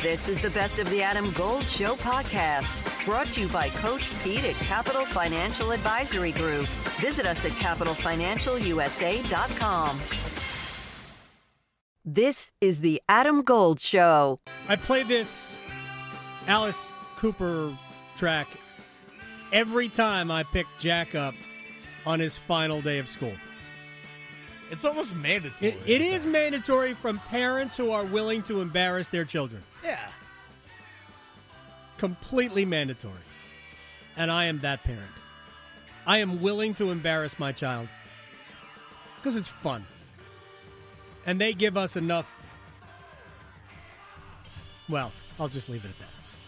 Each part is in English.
This is the Best of the Adam Gold Show podcast, brought to you by Coach Pete at Capital Financial Advisory Group. Visit us at capitalfinancialusa.com. This is the Adam Gold Show. I play this Alice Cooper track every time I pick Jack up on his final day of school. It's almost mandatory. It is mandatory from parents who are willing to embarrass their children. Yeah. Completely mandatory. And I am that parent. I am willing to embarrass my child because it's fun. And they give us enough. Well, I'll just leave it at that.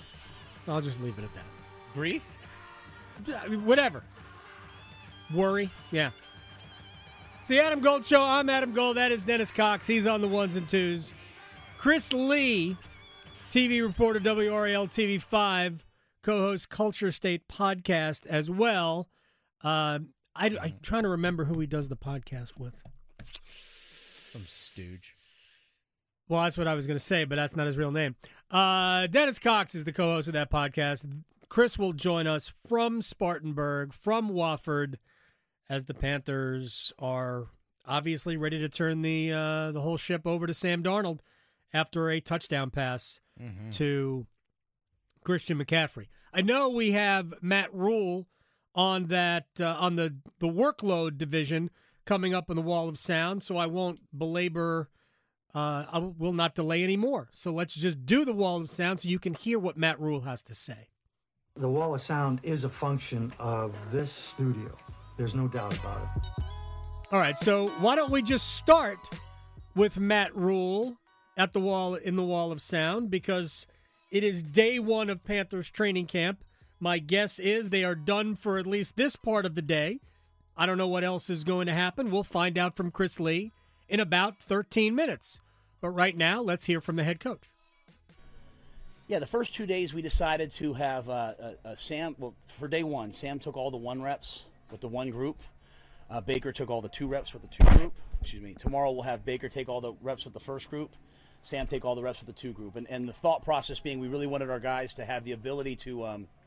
Grief? Whatever. Worry? Yeah. It's the Adam Gold Show. I'm Adam Gold. That is Dennis Cox. He's on the ones and twos. Chris Lee, TV reporter, WRAL TV5, co-host Culture State podcast as well. I'm trying to remember who he does the podcast with. Some stooge. Well, that's what I was going to say, but that's not his real name. Dennis Cox is the co-host of that podcast. Chris will join us from Spartanburg, from Wofford, as the Panthers are obviously ready to turn the whole ship over to Sam Darnold after a touchdown pass to Christian McCaffrey. I know we have Matt Rule on that on the workload division coming up in the Wall of Sound, so I won't belabor. I will not delay anymore. So let's just do the Wall of Sound so you can hear what Matt Rule has to say. The Wall of Sound is a function of this studio. There's no doubt about it. All right, so why don't we just start with Matt Rule at the Wall of Sound, because it is day one of Panthers training camp. My guess is they are done for at least this part of the day. I don't know what else is going to happen. We'll find out from Chris Lee in about 13 minutes. But right now, let's hear from the head coach. Yeah, the first 2 days we decided to have Sam. Well, for day one, Sam took all the 1 reps with the 1 group. Baker took all the 2 reps with the 2 group. Tomorrow we'll have Baker take all the reps with the first group. Sam take all the reps with the 2 group. And the thought process being we really wanted our guys to have the ability to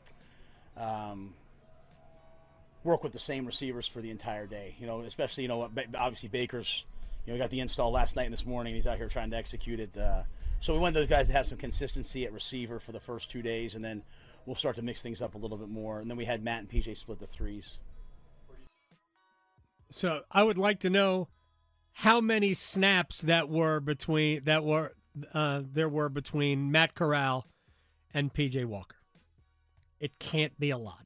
work with the same receivers for the entire day. Especially, obviously Baker's, got the install last night and this morning. He's out here trying to execute it. So we wanted those guys to have some consistency at receiver for the first 2 days, and then we'll start to mix things up a little bit more. And then we had Matt and PJ split the 3s. So I would like to know how many snaps there were between Matt Corral and PJ Walker. It can't be a lot.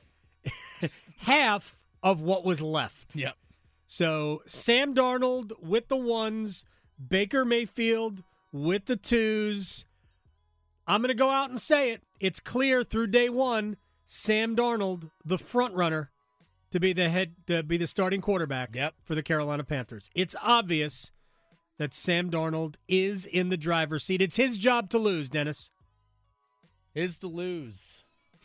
Half of what was left. Yep. So Sam Darnold with the 1s, Baker Mayfield with the 2s. I'm going to go out and say it. It's clear through day one, Sam Darnold, the front runner, to be the starting quarterback for the Carolina Panthers. It's obvious that Sam Darnold is in the driver's seat. It's his job to lose, Dennis. His to lose.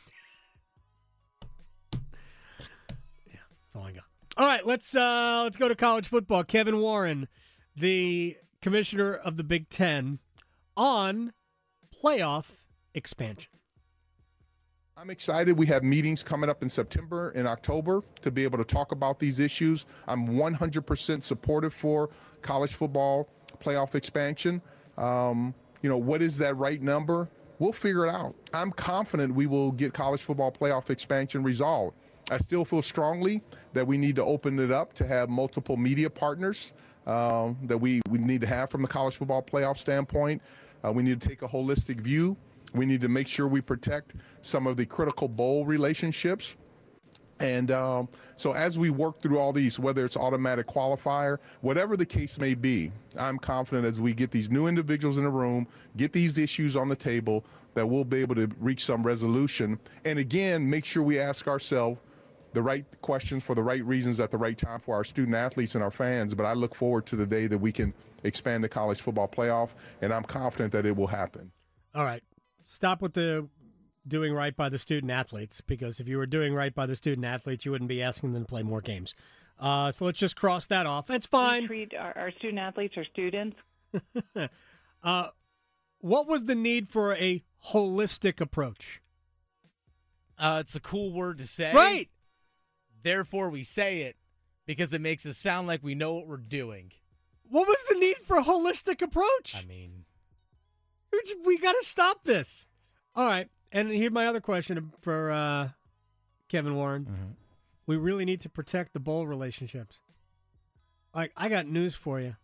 Yeah, that's all I got. All right, let's go to college football. Kevin Warren, the commissioner of the Big Ten, on playoff expansion. I'm excited. We have meetings coming up in September and October to be able to talk about these issues. I'm 100% supportive for college football playoff expansion. What is that right number? We'll figure it out. I'm confident we will get college football playoff expansion resolved. I still feel strongly that we need to open it up to have multiple media partners that we need to have from the college football playoff standpoint. We need to take a holistic view. We need to make sure we protect some of the critical bowl relationships. And so as we work through all these, whether it's automatic qualifier, whatever the case may be, I'm confident as we get these new individuals in the room, get these issues on the table, that we'll be able to reach some resolution. And again, make sure we ask ourselves the right questions for the right reasons at the right time for our student athletes and our fans. But I look forward to the day that we can expand the college football playoff, and I'm confident that it will happen. All right. Stop with the doing right by the student athletes, because if you were doing right by the student athletes, you wouldn't be asking them to play more games. So let's just cross that off. That's fine. We treat our student athletes or students. What was the need for a holistic approach? It's a cool word to say. Right. Therefore, we say it because it makes us sound like we know what we're doing. What was the need for a holistic approach? I mean, We got to stop this. All right. And here's my other question for Kevin Warren. We really need to protect the bowl relationships. Like, I got news for you.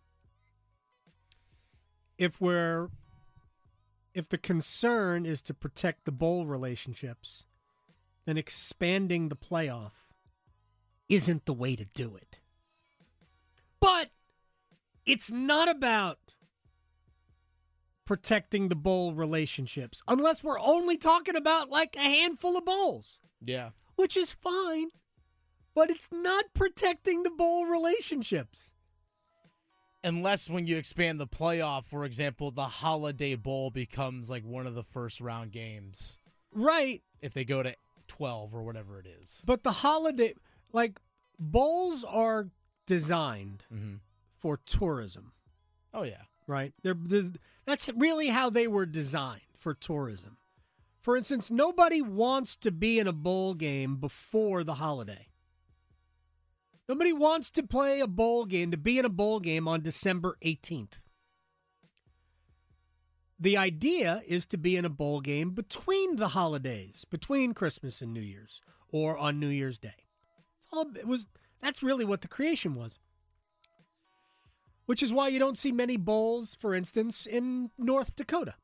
If the concern is to protect the bowl relationships, then expanding the playoff isn't the way to do it. But it's not about protecting the bowl relationships, unless we're only talking about like a handful of bowls, yeah. which is fine, but it's not protecting the bowl relationships. Unless when you expand the playoff, for example, the Holiday Bowl becomes like one of the first round games. Right. If they go to 12 or whatever it is. But the holiday, like, bowls are designed for tourism. Oh, yeah. Right? That's really how they were designed, for tourism. For instance, nobody wants to be in a bowl game before the holiday. Nobody wants to play a bowl game, to be in a bowl game on December 18th. The idea is to be in a bowl game between the holidays, between Christmas and New Year's, or on New Year's Day. That's really what the creation was. Which is why you don't see many bowls, for instance, in North Dakota.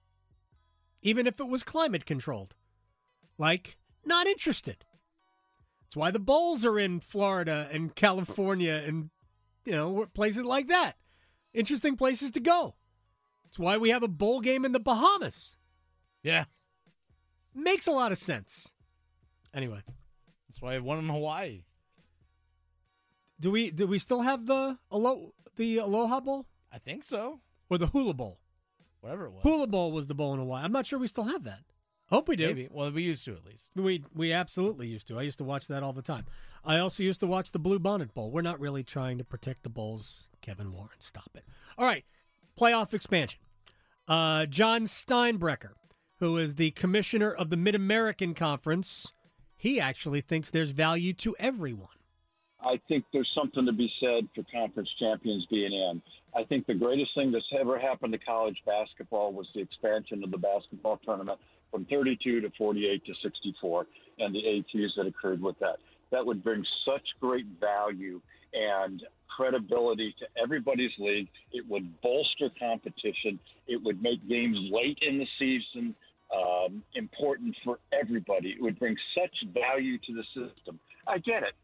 Even if it was climate controlled. Like, not interested. That's why the bowls are in Florida and California and, places like that. Interesting places to go. That's why we have a bowl game in the Bahamas. Yeah. Makes a lot of sense. Anyway. That's why I have one in Hawaii. Do we still have the Aloha Bowl? I think so. Or the Hula Bowl? Whatever it was. Hula Bowl was the bowl in Hawaii. I'm not sure we still have that. Hope we do. Maybe. Well, we used to at least. We absolutely used to. I used to watch that all the time. I also used to watch the Blue Bonnet Bowl. We're not really trying to protect the bowls. Kevin Warren, stop it. All right, playoff expansion. John Steinbrecher, who is the commissioner of the Mid-American Conference, he actually thinks there's value to everyone. I think there's something to be said for conference champions being in. I think the greatest thing that's ever happened to college basketball was the expansion of the basketball tournament from 32 to 48 to 64 and the ATs that occurred with that. That would bring such great value and credibility to everybody's league. It would bolster competition. It would make games late in the season important for everybody. It would bring such value to the system. I get it.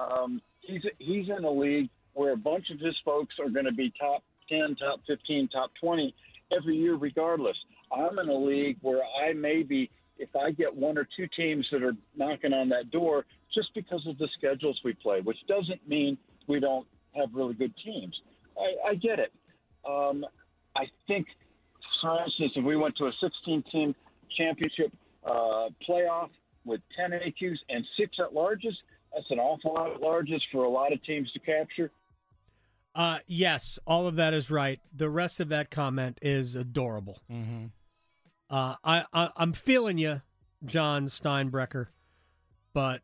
He's in a league where a bunch of his folks are going to be top 10, top 15, top 20 every year regardless. I'm in a league where I maybe, if I get one or two teams that are knocking on that door just because of the schedules we play, which doesn't mean we don't have really good teams. I get it. I think, for instance, if we went to a 16-team championship playoff with 10 AQs and 6 at-larges, that's an awful lot of larges for a lot of teams to capture. Yes, all of that is right. The rest of that comment is adorable. Mm-hmm. I'm feeling you, John Steinbrecher, but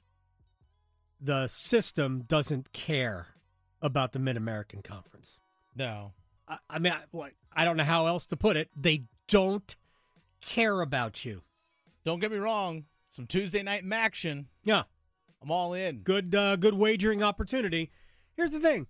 the system doesn't care about the Mid-American Conference. No. I mean, I don't know how else to put it. They don't care about you. Don't get me wrong. Some Tuesday night action. Yeah. I'm all in. Good wagering opportunity. Here's the thing.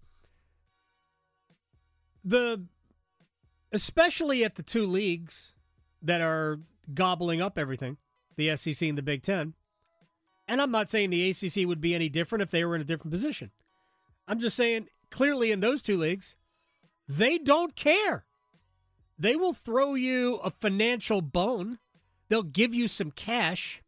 Especially at the two leagues that are gobbling up everything, the SEC and the Big Ten, and I'm not saying the ACC would be any different if they were in a different position. I'm just saying, clearly in those two leagues, they don't care. They will throw you a financial bone. They'll give you some cash.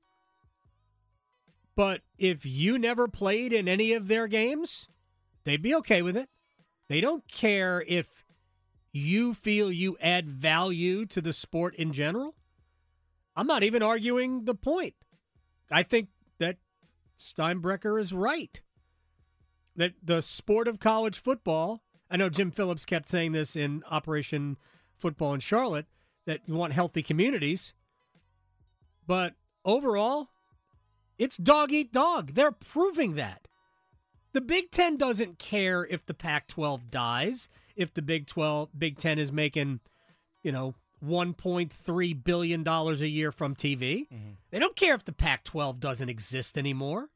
But if you never played in any of their games, they'd be okay with it. They don't care if you feel you add value to the sport in general. I'm not even arguing the point. I think that Steinbrecher is right. That the sport of college football, I know Jim Phillips kept saying this in Operation Football in Charlotte, that you want healthy communities. But overall, it's dog eat dog. They're proving that. The Big Ten doesn't care if the Pac-12 dies, if the Big Ten is making, $1.3 billion a year from TV. Mm-hmm. They don't care if the Pac-12 doesn't exist anymore.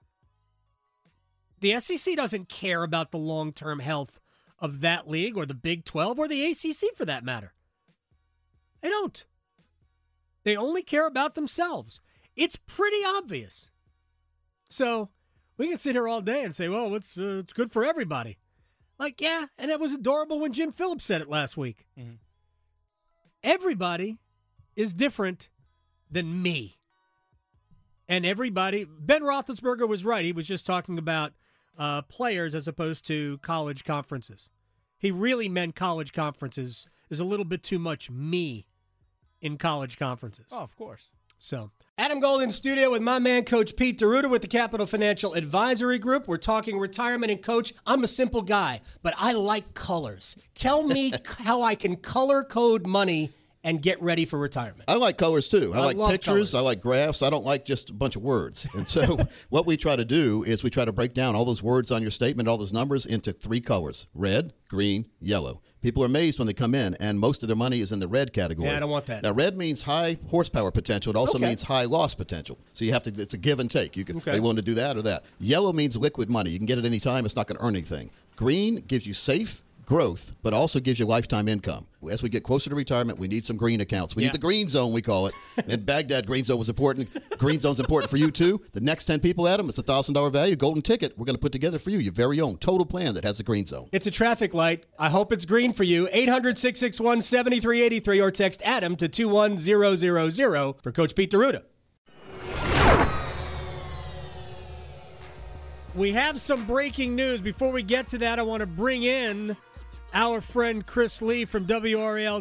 The SEC doesn't care about the long-term health of that league or the Big 12 or the ACC for that matter. They don't. They only care about themselves. It's pretty obvious. So we can sit here all day and say, well, it's good for everybody. Like, yeah, and it was adorable when Jim Phillips said it last week. Mm-hmm. Everybody is different than me. And everybody, Ben Roethlisberger was right. He was just talking about players as opposed to college conferences. He really meant college conferences. There's a little bit too much me in college conferences. Oh, of course. So, Adam Gold in studio with my man, Coach Pete D'Arruda with the Capital Financial Advisory Group. We're talking retirement. And, Coach, I'm a simple guy, but I like colors. Tell me how I can color code money and get ready for retirement. I like colors, too. I like pictures. Colors. I like graphs. I don't like just a bunch of words. And so what we try to do is we try to break down all those words on your statement, all those numbers into 3 colors: red, green, yellow. People are amazed when they come in, and most of their money is in the red category. Yeah, I don't want that. Now, red means high horsepower potential. It also means high loss potential. So you have to. It's a give and take. You can be willing to do that or that. Yellow means liquid money. You can get it any time. It's not going to earn anything. Green gives you safe growth, but also gives you lifetime income. As we get closer to retirement, we need some green accounts. We need the green zone, we call it. In Baghdad, green zone was important. Green zone's important for you, too. The next 10 people, Adam, it's a $1,000 value, golden ticket. We're going to put together for you your very own total plan that has a green zone. It's a traffic light. I hope it's green for you. 800-661-7383 or text Adam to 21000 for Coach Pete D'Arruda. We have some breaking news. Before we get to that, I want to bring in our friend Chris Lee from WRAL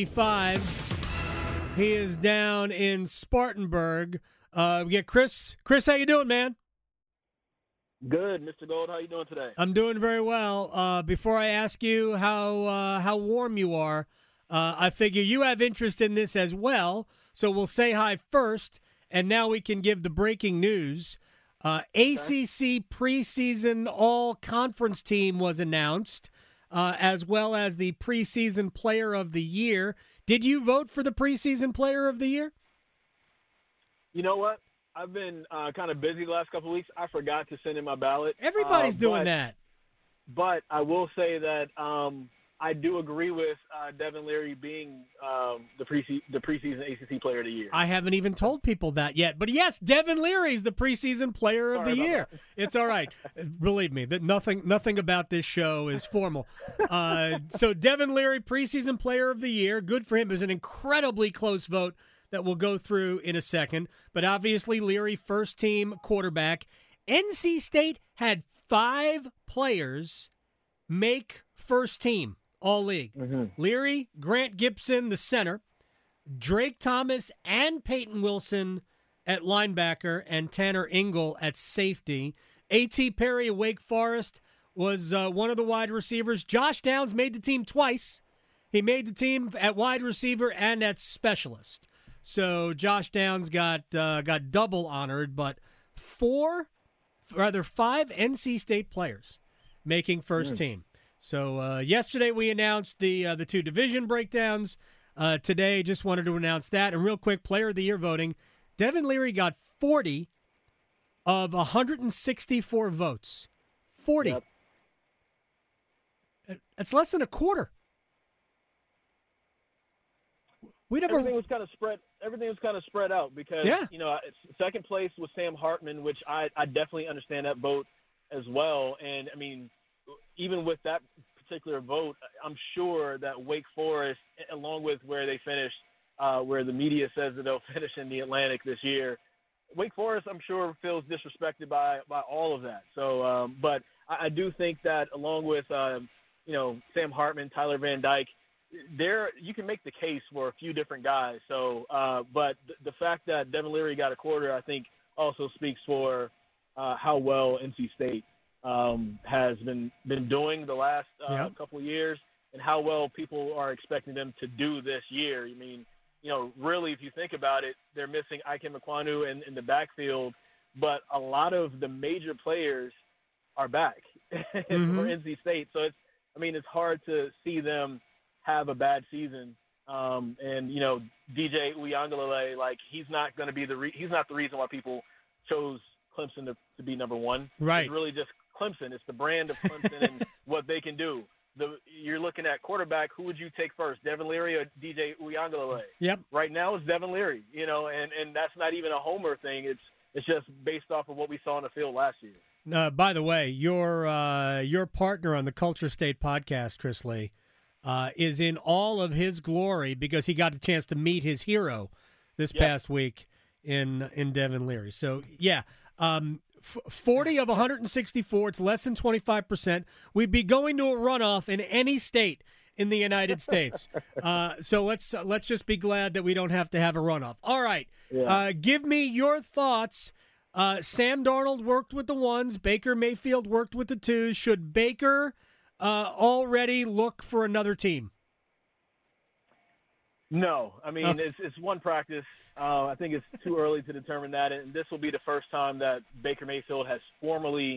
TV5. He is down in Spartanburg. We get Chris. Chris, how you doing, man? Good, Mr. Gold. How you doing today? I'm doing very well. Before I ask you how warm you are, I figure you have interest in this as well. So we'll say hi first, and now we can give the breaking news. ACC preseason all-conference team was announced, as well as the preseason player of the year. Did you vote for the preseason player of the year? You know what? I've been kind of busy the last couple of weeks. I forgot to send in my ballot. Everybody's doing that. But I will say that I do agree with Devin Leary being the preseason ACC player of the year. I haven't even told people that yet. But, yes, Devin Leary is the preseason player of the year. It's all right. Believe me, that nothing about this show is formal. So Devin Leary, preseason player of the year. Good for him. It was an incredibly close vote that we'll go through in a second. But obviously, Leary, first-team quarterback. NC State had 5 players make first team. All-league. Mm-hmm. Leary, Grant Gibson, the center, Drake Thomas and Peyton Wilson at linebacker, and Tanner Ingle at safety. A.T. Perry of Wake Forest was one of the wide receivers. Josh Downs made the team twice. He made the team at wide receiver and at specialist. So Josh Downs got double honored, but 5 NC State players making first team. So yesterday we announced the 2 division breakdowns. Today, just wanted to announce that. And real quick, player of the year voting, Devin Leary got 40 of 164 votes. 40. Yep. That's less than a quarter. Everything was kind of spread out because second place was Sam Hartman, which I definitely understand that vote as well. And I mean, even with that particular vote, I'm sure that Wake Forest, along with where they finished, where the media says that they'll finish in the Atlantic this year, Wake Forest, I'm sure, feels disrespected by all of that. So, but I do think that along with, Sam Hartman, Tyler Van Dyke, you can make the case for a few different guys. So, but the fact that Devin Leary got a quarter, I think, also speaks for how well NC State has been doing the last couple of years, and how well people are expecting them to do this year. I mean, really, if you think about it, they're missing Ikem Ekwonu in the backfield, but a lot of the major players are back for NC State. So it's hard to see them have a bad season. And DJ Uiagalelei, he's not going to be he's not the reason why people chose Clemson to be number one. Right. It's really just Clemson. It's the brand of Clemson and what they can do. You're looking at quarterback. Who would you take first, Devin Leary or DJ Uiagalelei? Yep. Right now it's Devin Leary, and that's not even a homer thing. It's just based off of what we saw on the field last year. By the way, your partner on the Culture State podcast, Chris Lee, is in all of his glory because he got a chance to meet his hero this past week in Devin Leary. So, 40 of 164. It's less than 25%. We'd be going to a runoff in any state in the United States. So let's just be glad that we don't have to have a runoff. All right. Yeah. Give me your thoughts. Sam Darnold worked with the ones. Baker Mayfield worked with the twos. Should Baker already look for another team? No. I mean, it's one practice. I think it's too early to determine that, and this will be the first time that Baker Mayfield has formally,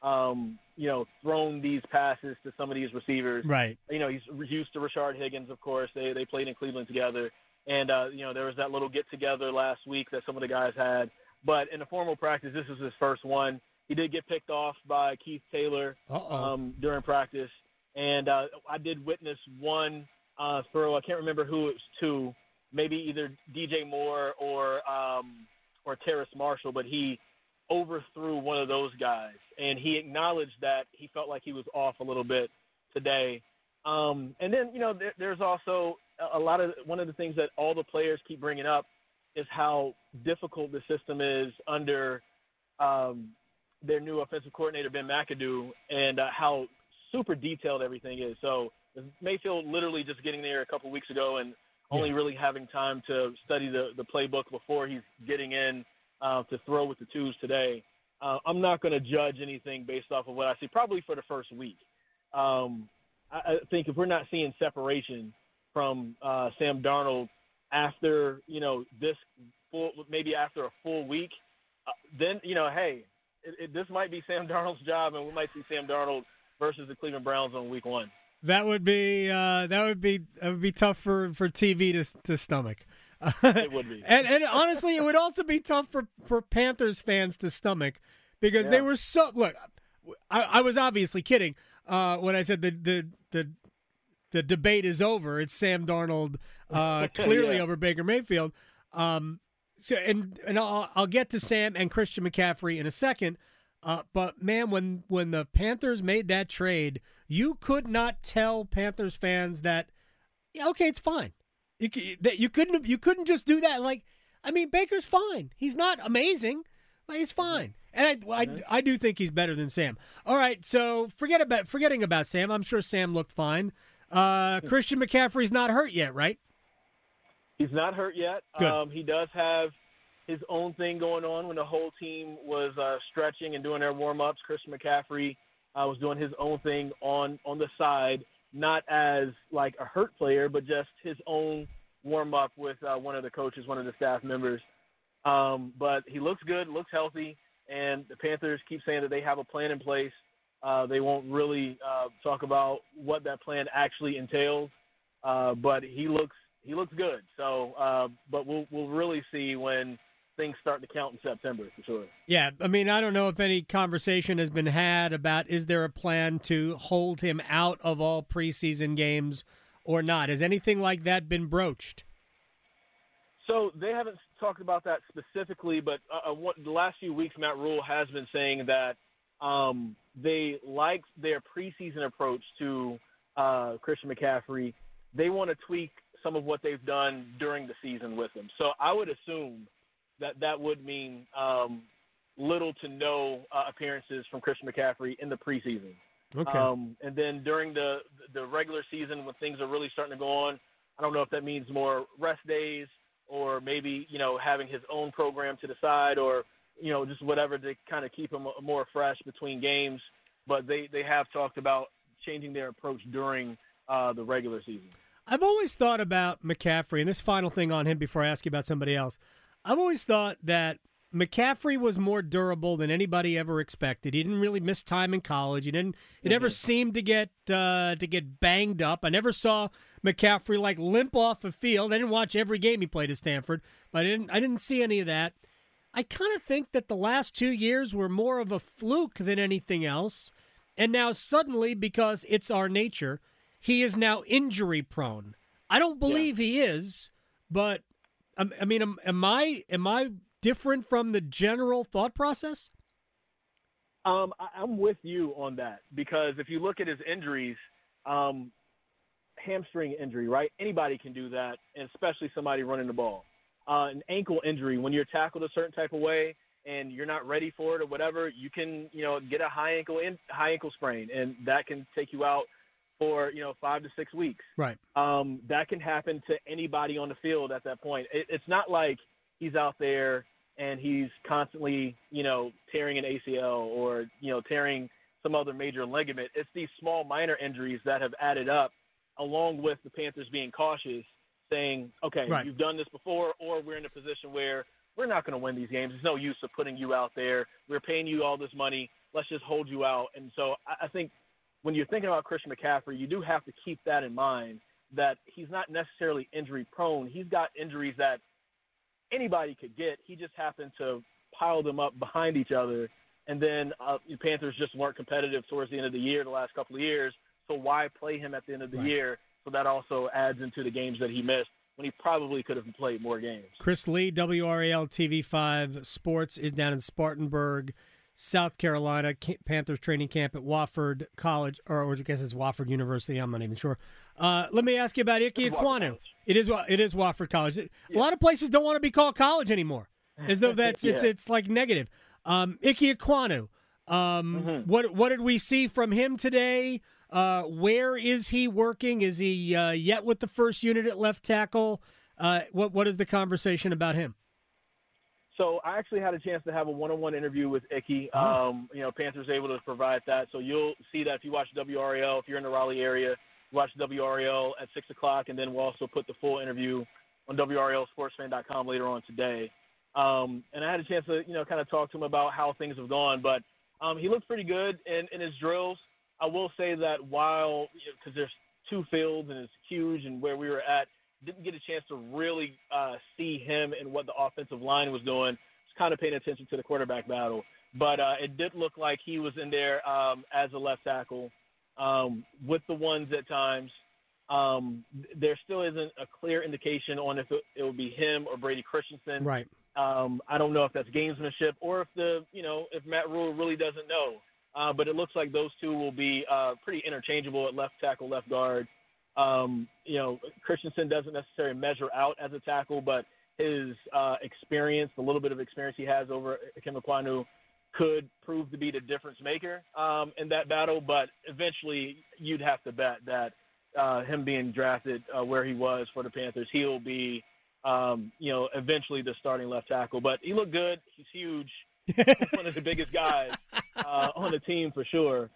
thrown these passes to some of these receivers. Right. He's used to Rashard Higgins, of course. They played in Cleveland together, and there was that little get-together last week that some of the guys had. But in a formal practice, this is his first one. He did get picked off by Keith Taylor during practice, and I did witness one throw. I can't remember who it was to. Maybe either DJ Moore or Terrace Marshall, but he overthrew one of those guys, and he acknowledged that he felt like he was off a little bit today. And then, there's also one of the things that all the players keep bringing up is how difficult the system is under their new offensive coordinator, Ben McAdoo, and how super detailed everything is. So Mayfield literally just getting there a couple weeks ago and only really having time to study the playbook before he's getting in to throw with the twos today. I'm not going to judge anything based off of what I see, probably for the first week. I think if we're not seeing separation from Sam Darnold after, maybe after a full week, then, this might be Sam Darnold's job, and we might see Sam Darnold versus the Cleveland Browns on week 1. That would be tough for TV to stomach. It would be, and honestly, it would also be tough for Panthers fans to stomach because they were so. Look, I was obviously kidding when I said the debate is over. It's Sam Darnold clearly over Baker Mayfield. So I'll get to Sam and Christian McCaffrey in a second. But man, when the Panthers made that trade, you could not tell Panthers fans that, okay, it's fine. You couldn't just do that. Baker's fine. He's not amazing, but he's fine. And I do think he's better than Sam. All right, so forgetting about Sam. I'm sure Sam looked fine. Christian McCaffrey's not hurt yet, right? He's not hurt yet. Good. He does have his own thing going on when the whole team was stretching and doing their warm-ups. Christian McCaffrey was doing his own thing on the side, not as like a hurt player, but just his own warm-up with one of the coaches, one of the staff members. But he looks good, looks healthy, and the Panthers keep saying that they have a plan in place. They won't really talk about what that plan actually entails, but he looks good. So, but we'll really see when things start to count in September for sure. Yeah, I don't know if any conversation has been had about is there a plan to hold him out of all preseason games or not? Has anything like that been broached? So they haven't talked about that specifically, but the last few weeks, Matt Rule has been saying that they like their preseason approach to Christian McCaffrey. They want to tweak some of what they've done during the season with him. So I would assume that would mean little to no appearances from Christian McCaffrey in the preseason. Okay. And then during the regular season when things are really starting to go on, I don't know if that means more rest days or maybe, having his own program to the side or, just whatever to kind of keep him more fresh between games. But they have talked about changing their approach during the regular season. I've always thought about McCaffrey, and this final thing on him before I ask you about somebody else. I've always thought that McCaffrey was more durable than anybody ever expected. He didn't really miss time in college. He never seemed to get banged up. I never saw McCaffrey like limp off a field. I didn't watch every game he played at Stanford, but I didn't see any of that. I kind of think that the last 2 years were more of a fluke than anything else. And now suddenly, because it's our nature, he is now injury prone. I don't believe he is, but I mean, am I different from the general thought process? I'm with you on that, because if you look at his injuries, hamstring injury, right? Anybody can do that, and especially somebody running the ball. An ankle injury, when you're tackled a certain type of way and you're not ready for it or whatever, you can, get a high ankle sprain, and that can take you out for 5 to 6 weeks. Right. That can happen to anybody on the field at that point. It's not like he's out there and he's constantly, tearing an ACL or, tearing some other major ligament. It's these small minor injuries that have added up, along with the Panthers being cautious, saying, okay, right, you've done this before, or we're in a position where we're not going to win these games. There's no use of putting you out there. We're paying you all this money. Let's just hold you out. And so I think when you're thinking about Christian McCaffrey, you do have to keep that in mind, that he's not necessarily injury prone. He's got injuries that anybody could get. He just happened to pile them up behind each other. And then the Panthers just weren't competitive towards the end of the year, the last couple of years. So why play him at the end of the year? So that also adds into the games that he missed when he probably could have played more games. Chris Lee, WRAL TV5 Sports, is down in Spartanburg, South Carolina. Panthers training camp at Wofford College, or I guess it's Wofford University. I'm not even sure. Let me ask you about Ike Ekwonu. It is Wofford College. A lot of places don't want to be called college anymore, as though it's like negative. Ike Ekwonu. What did we see from him today? Where is he working? Is he yet with the first unit at left tackle? What is the conversation about him? So I actually had a chance to have a one-on-one interview with Ike. Panthers able to provide that. So you'll see that if you watch WRAL, if you're in the Raleigh area, watch WRAL at 6 o'clock, and then we'll also put the full interview on WRALSportsFan.com later on today. And I had a chance to, kind of talk to him about how things have gone. But he looks pretty good in his drills. I will say that while, because there's two fields and it's huge, and where we were at, didn't get a chance to really see him and what the offensive line was doing. Just kind of paying attention to the quarterback battle. But it did look like he was in there as a left tackle with the ones at times. There still isn't a clear indication on if it will be him or Brady Christensen. Right. I don't know if that's gamesmanship or if if Matt Rule really doesn't know. But it looks like those two will be pretty interchangeable at left tackle, left guard. Christensen doesn't necessarily measure out as a tackle, but his experience, the little bit of experience he has over Ike Ekwonu, could prove to be the difference maker in that battle. But eventually you'd have to bet that him being drafted where he was for the Panthers, he'll be, eventually the starting left tackle. But he looked good. He's huge. One of the biggest guys on the team for sure.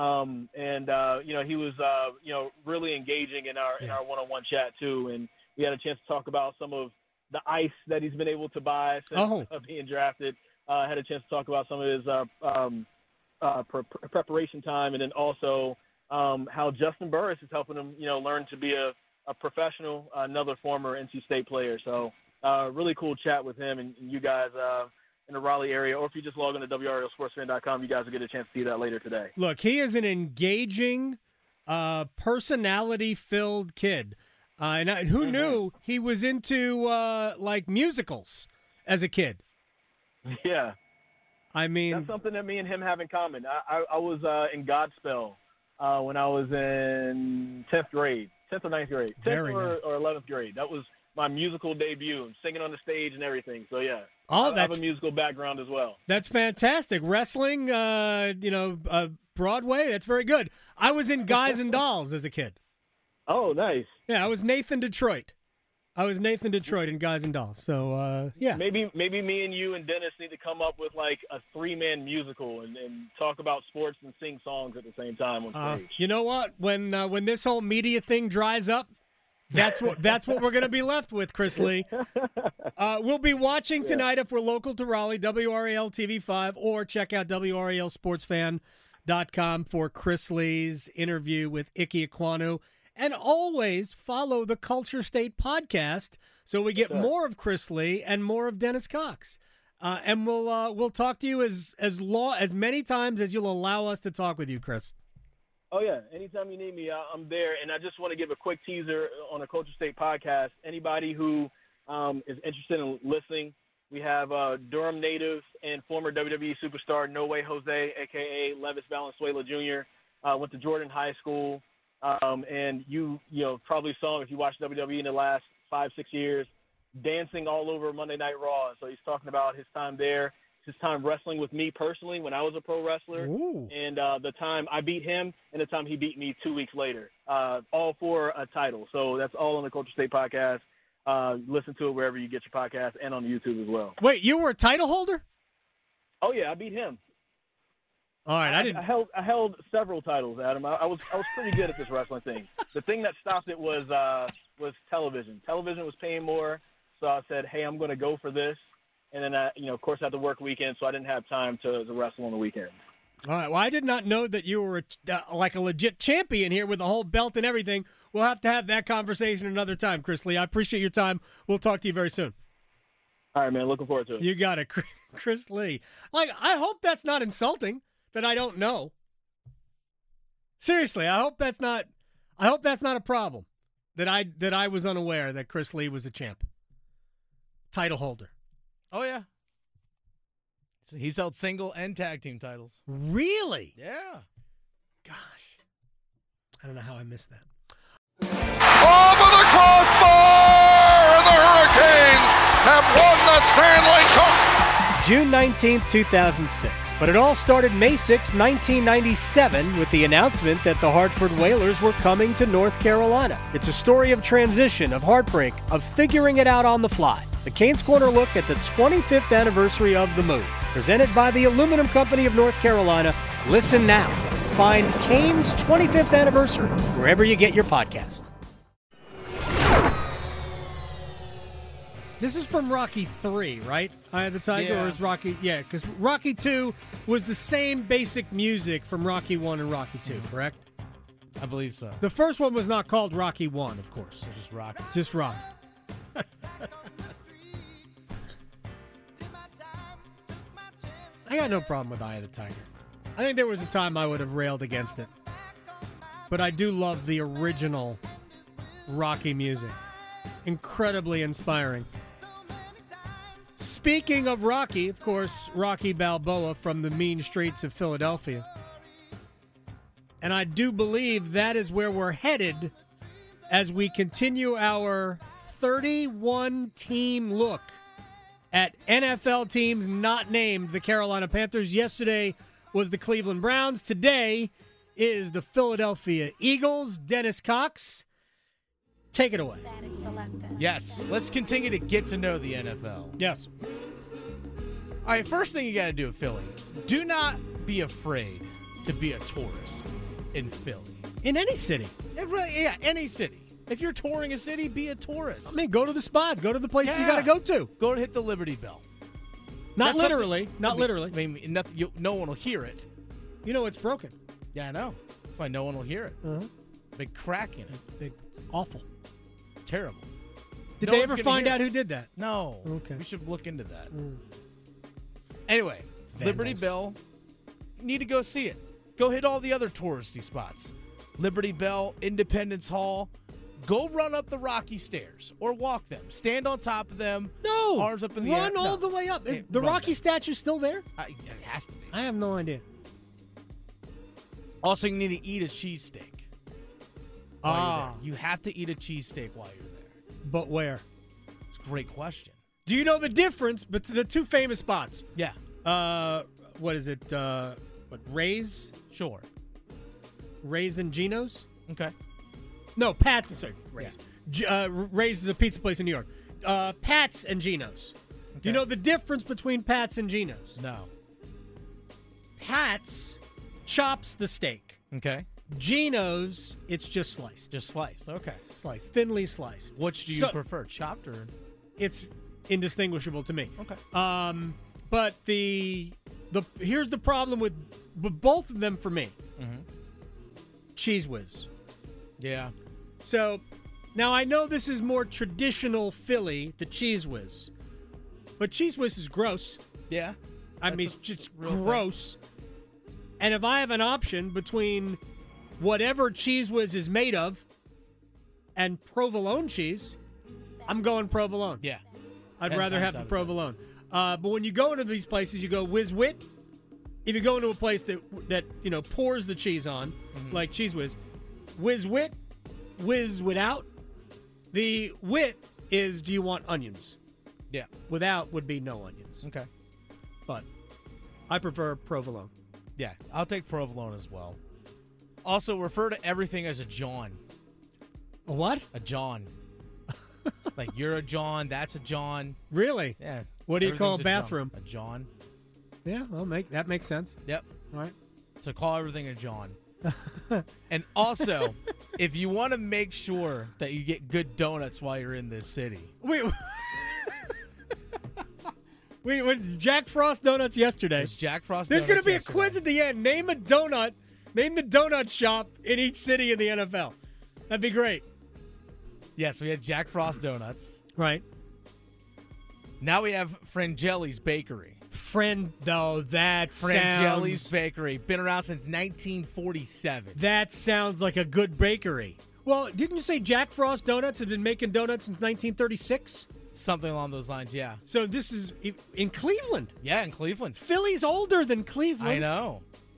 He was, really engaging in our one-on-one chat too. And we had a chance to talk about some of the ice that he's been able to buy since being drafted. Had a chance to talk about some of his preparation time, and then also how Justin Burris is helping him, learn to be a professional, another former NC State player. So really cool chat with him and you guys in the Raleigh area, or if you just log on to WRALSportsFan.com, you guys will get a chance to see that later today. Look, he is an engaging, personality-filled kid. And who knew he was into, musicals as a kid? Yeah. I mean, that's something that me and him have in common. I was in Godspell when I was in 10th grade, 10th or 9th grade, 10th or 11th grade. That was my musical debut, singing on the stage and everything. So, yeah. I have a musical background as well. That's fantastic. Wrestling, Broadway, that's very good. I was in Guys and Dolls as a kid. Oh, nice. Yeah, I was Nathan Detroit. I was Nathan Detroit in Guys and Dolls. So, yeah. Maybe me and you and Dennis need to come up with like a 3-man musical and talk about sports and sing songs at the same time on stage. You know what? When this whole media thing dries up, that's what we're going to be left with, Chris Lee. We'll be watching tonight if we're local to Raleigh, WRAL TV5, or check out WRALSportsFan.com for Chris Lee's interview with Ike Ekwonu. And always follow the Culture State podcast so we get more of Chris Lee and more of Dennis Cox. And we'll talk to you as many times as you'll allow us to talk with you, Chris. Oh, yeah. Anytime you need me, I'm there. And I just want to give a quick teaser on the Culture State podcast. Anybody who is interested in listening, we have Durham native and former WWE superstar No Way Jose, a.k.a. Levis Valenzuela Jr., went to Jordan High School. And you probably saw him if you watched WWE in the last 5-6 years, dancing all over Monday Night Raw. So he's talking about his time there, his time wrestling with me personally when I was a pro wrestler, and the time I beat him and the time he beat me 2 weeks later, all for a title. So that's all on the Culture State podcast. Listen to it wherever you get your podcast and on YouTube as well. Wait, you were a title holder? Oh yeah, I beat him. All right, I held several titles, Adam. I was pretty good at this wrestling thing. The thing that stopped it was television. Television was paying more, so I said, "Hey, I'm going to go for this." And then of course, I had to work weekends, so I didn't have time to wrestle on the weekend. All right. Well, I did not know that you were like a legit champion here with the whole belt and everything. We'll have to have that conversation another time, Chris Lee. I appreciate your time. We'll talk to you very soon. All right, man. Looking forward to it. You got it, Chris Lee. Like, I hope that's not insulting. That I don't know. Seriously, I hope that's not a problem. That I was unaware that Chris Lee was a champ. Title holder. Oh yeah. He's held single and tag team titles. Really? Yeah. Gosh. I don't know how I missed that. Over the crossbar, and the Hurricanes have won the Stanley Cup. June 19th, 2006. But it all started May 6, 1997, with the announcement that the Hartford Whalers were coming to North Carolina. It's a story of transition, of heartbreak, of figuring it out on the fly. The Canes Corner look at the 25th anniversary of the move. Presented by the Aluminum Company of North Carolina. Listen now. Find Canes 25th Anniversary wherever you get your podcast. This is from Rocky 3, right? Eye of the Tiger, or is Rocky? Yeah, because Rocky 2 was the same basic music from Rocky 1 and Rocky 2, correct? I believe so. The first one was not called Rocky 1, of course. It's just Rocky. Just Rocky. I got no problem with Eye of the Tiger. I think there was a time I would have railed against it. But I do love the original Rocky music. Incredibly inspiring. Speaking of Rocky, of course, Rocky Balboa from the mean streets of Philadelphia. And I do believe that is where we're headed as we continue our 31-team look at NFL teams not named the Carolina Panthers. Yesterday was the Cleveland Browns. Today is the Philadelphia Eagles. Dennis Cox, take it away. Yes, let's continue to get to know the NFL. Yes. All right, first thing you got to do at Philly, do not be afraid to be a tourist in Philly. In any city. Yeah, any city. If you're touring a city, be a tourist. I mean, go to the spots. Go to the places you got to go to. Go to hit the Liberty Bell. Not literally. Not literally. I mean, no one will hear it. You know it's broken. Yeah, I know. That's why no one will hear it. Uh-huh. Big crack in it. Big, awful. It's terrible. Did they ever find out who did that? No. Okay. We should look into that. Anyway, Liberty Bell, need to go see it. Go hit all the other touristy spots. Liberty Bell, Independence Hall. Go run up the Rocky Stairs or walk them. Stand on top of them. No. Arms up in the air. Run all the way up. Is the Rocky statue still there? It has to be. I have no idea. Also, you need to eat a cheesesteak. You have to eat a cheesesteak while you're there. But where? It's a great question. Do you know the difference between the two famous spots? Yeah. What is it? Ray's? Sure. Ray's and Geno's? Okay. No, Pat's. I'm sorry, Ray's. Yeah. Ray's is a pizza place in New York. Pat's and Geno's. Okay. Do you know the difference between Pat's and Geno's? No. Pat's chops the steak. Okay. Geno's, it's just sliced. Just sliced. Okay. Sliced. Thinly sliced. Which do you prefer, chopped or? It's indistinguishable to me. Okay. But here's the problem with both of them for me. Mm-hmm. Cheese Whiz. Yeah. So now I know this is more traditional Philly, the Cheese Whiz, but Cheese Whiz is gross. Yeah. I mean, it's just gross. And if I have an option between whatever Cheese Whiz is made of and provolone cheese, I'm going provolone. Yeah. I'd rather have the provolone. But when you go into these places, you go Whiz Wit. If you go into a place that pours the cheese on, like Cheese Whiz, Whiz Wit, Whiz Without. The wit is, do you want onions? Yeah. Without would be no onions. Okay. But I prefer provolone. Yeah, I'll take provolone as well. Also, refer to everything as a John. A what? A John. Like, you're a John, that's a John. Really? Yeah. What do you call a bathroom? A John. Yeah, that makes sense. Yep. All right. So call everything a John. And also, if you want to make sure that you get good donuts while you're in this city. Wait, was Jack Frost Donuts yesterday? It was Jack Frost There's Donuts going to be a quiz at the end. Name a donut. Name the donut shop in each city in the NFL. That'd be great. Yes, we had Jack Frost Donuts. Right. Now we have Frangelli's Bakery. Frangelli's Bakery. Been around since 1947. That sounds like a good bakery. Well, didn't you say Jack Frost Donuts had been making donuts since 1936? Something along those lines, yeah. So this is in Cleveland. Yeah, in Cleveland. Philly's older than Cleveland. I know.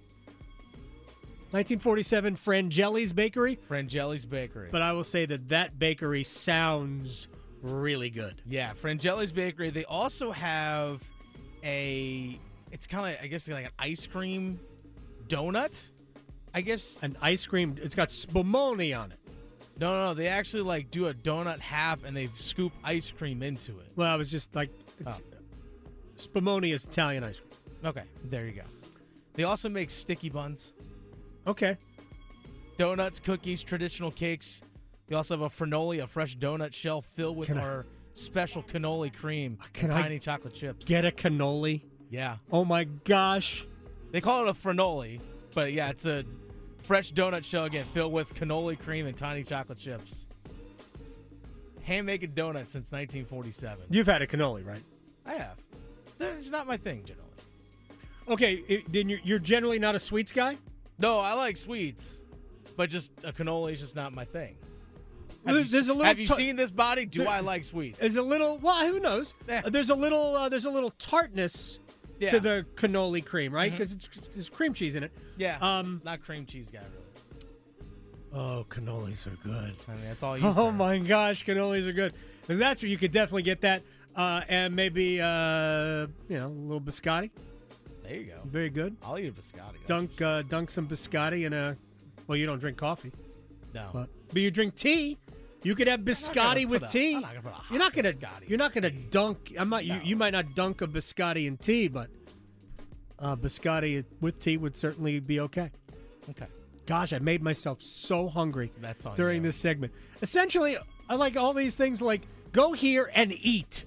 1947, Frangelli's Bakery. Frangelli's Bakery. But I will say that bakery sounds really good. Yeah, Frangelli's Bakery. They also have it's kind of, I guess, like an ice cream donut, I guess. An ice cream, it's got spumoni on it. No, they actually do a donut half and they scoop ice cream into it. Well, I was just spumoni is Italian ice cream. Okay, there you go. They also make sticky buns. Okay. Donuts, cookies, traditional cakes. They also have a Frenoli, a fresh donut shell filled with our special cannoli cream and tiny chocolate chips. Get a cannoli? Yeah. Oh, my gosh. They call it a Frenoli, but yeah, it's a fresh donut shell again filled with cannoli cream and tiny chocolate chips. Hand-making donuts since 1947. You've had a cannoli, right? I have. It's not my thing, generally. Okay, then you're generally not a sweets guy? No, I like sweets, but just a cannoli is just not my thing. Have you seen this body? Do I like sweets? There's a little. Well, who knows? There's a little tartness to the cannoli cream, right? Because there's cream cheese in it. Yeah. Not cream cheese guy, really. Oh, cannolis are good. I mean, that's all you. Oh my gosh, cannolis are good. And that's where you could definitely get that, and maybe a little biscotti. There you go. Very good. I'll eat a biscotti. Dunk some biscotti in a. Well, you don't drink coffee. No. But you drink tea. You could have biscotti with tea. You're not gonna dunk. You might not dunk a biscotti in tea, but biscotti with tea would certainly be okay. Okay. Gosh, I made myself so hungry during this segment. Essentially, I like all these things like go here and eat.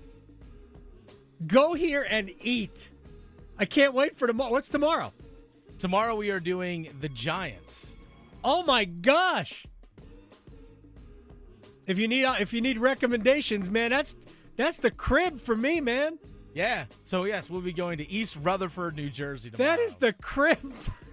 Go here and eat. I can't wait for tomorrow. What's tomorrow? Tomorrow we are doing the Giants. Oh my gosh. If you need recommendations, man, that's the crib for me, man. Yeah. So yes, we'll be going to East Rutherford, New Jersey tomorrow. That is the crib.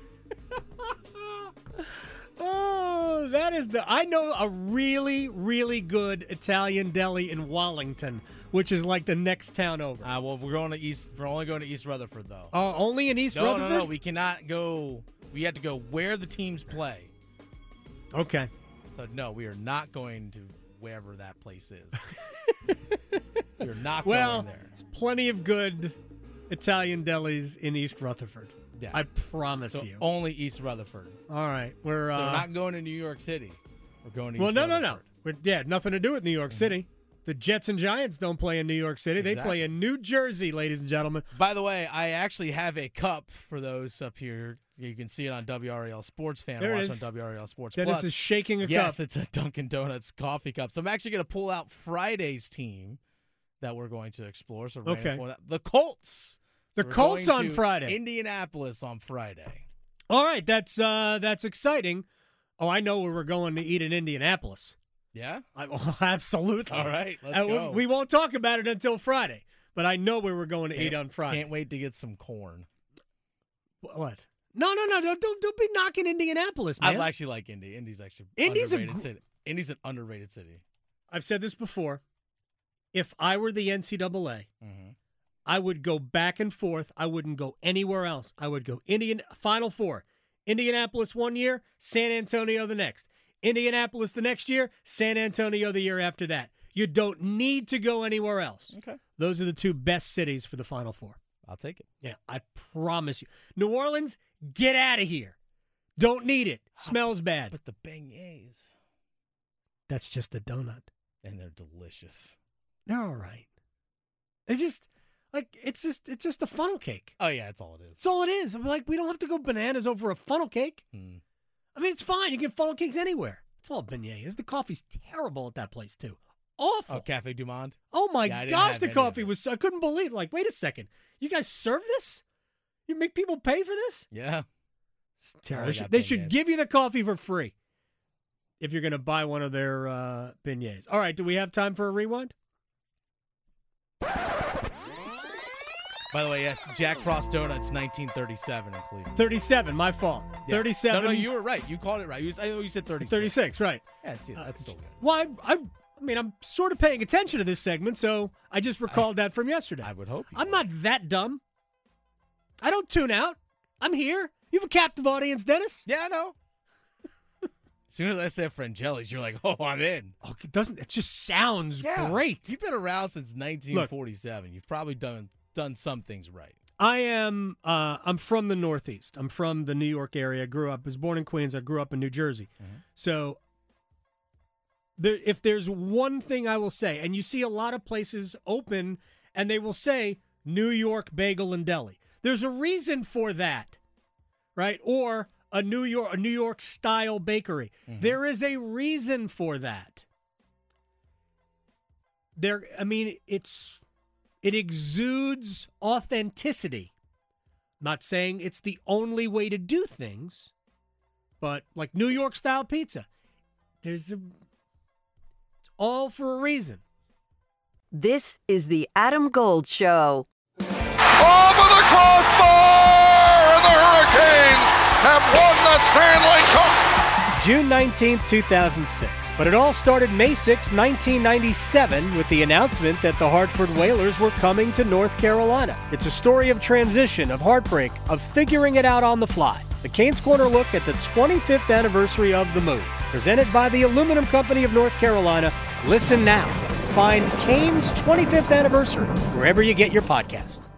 Oh, that is I know a really, really good Italian deli in Wallington, which is like the next town over. Well, we're only going to East Rutherford though. Oh, only in East Rutherford? No, we cannot go. We have to go where the teams play. Okay. So no, we are not going to wherever that place is. You're not going there. There's plenty of good Italian delis in East Rutherford. Yeah. I promise you. Only East Rutherford. All right. They're not going to New York City. We're going to Well, no. Nothing to do with New York City. The Jets and Giants don't play in New York City. Exactly. They play in New Jersey, ladies and gentlemen. By the way, I actually have a cup for those up here. You can see it on WRAL Sports Fan. There watch on WRAL Sports Dennis Plus. Is shaking a cup. Yes, it's a Dunkin' Donuts coffee cup. So I'm actually going to pull out Friday's team that we're going to explore. So the Colts. The Colts on Friday. Indianapolis on Friday. All right, that's exciting. Oh, I know where we're going to eat in Indianapolis. Yeah? Absolutely. All right, let's go. We won't talk about it until Friday, but I know where we're going to eat on Friday. Can't wait to get some corn. What? No. Don't be knocking Indianapolis, man. I actually like Indy. Indy's actually underrated city. Indy's an underrated city. I've said this before. If I were the NCAA, I would go back and forth. I wouldn't go anywhere else. I would go Final Four. Indianapolis one year, San Antonio the next. Indianapolis the next year, San Antonio the year after that. You don't need to go anywhere else. Okay. Those are the two best cities for the Final Four. I'll take it. Yeah, I promise you. New Orleans, get out of here. Don't need it. Smells bad. But the beignets. That's just a donut. And they're delicious. They're all right. It's just a funnel cake. Oh, yeah, that's all it is. That's all it is. I'm like, we don't have to go bananas over a funnel cake. I mean, it's fine. You get funnel cakes anywhere. That's all beignet is. The coffee's terrible at that place, too. Awful. Oh, Cafe Du Monde? Oh, my gosh, the coffee was... I couldn't believe it. Like, wait a second. You guys serve this? You make people pay for this? Yeah. It's terrible. They should give you the coffee for free if you're going to buy one of their beignets. All right, do we have time for a rewind? By the way, yes, Jack Frost Donuts, 1937 in Cleveland. 37, my fault. Yeah. 37. No, you were right. You called it right. I know you said 36. 36, right. Yeah, that's so good. Well, I mean, I'm sort of paying attention to this segment, so I just recalled that from yesterday. I would hope you I'm not that dumb. I don't tune out. I'm here. You have a captive audience, Dennis? Yeah, I know. As soon as I said Frangelli's, you're like, oh, I'm in. Oh, it just sounds great. You've been around since 1947. Look, you've probably done some things right. I'm from the Northeast. I'm from the New York area. I was born in Queens. I grew up in New Jersey. So if there's one thing I will say, and you see a lot of places open, and they will say New York Bagel and Deli. There's a reason for that, right? Or a New York style bakery. There is a reason for that. It exudes authenticity. I'm not saying it's the only way to do things, but like New York style pizza, it's all for a reason. This is the Adam Gold Show. Over the crossbar, and the Hurricanes have won the Stanley Cup. June 19th, 2006. But it all started May 6, 1997, with the announcement that the Hartford Whalers were coming to North Carolina. It's a story of transition, of heartbreak, of figuring it out on the fly. The Canes Corner look at the 25th anniversary of the move. Presented by the Aluminum Company of North Carolina. Listen now. Find Canes 25th Anniversary wherever you get your podcasts.